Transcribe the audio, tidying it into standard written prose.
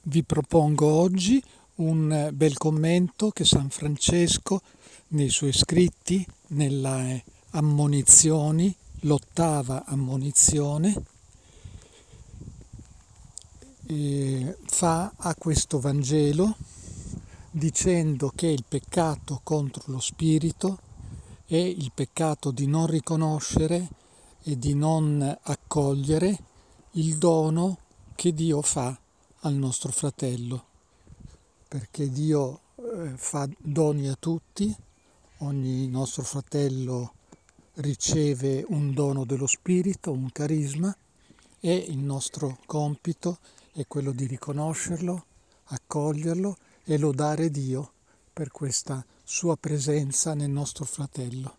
Vi propongo oggi un bel commento che San Francesco nei suoi scritti, nelle ammonizioni, l'ottava ammonizione, fa a questo Vangelo dicendo che il peccato contro lo spirito è il peccato di non riconoscere e di non accogliere il dono che Dio fa al nostro fratello, perché Dio fa doni a tutti, ogni nostro fratello riceve un dono dello Spirito, un carisma, e il nostro compito è quello di riconoscerlo, accoglierlo e lodare Dio per questa sua presenza nel nostro fratello.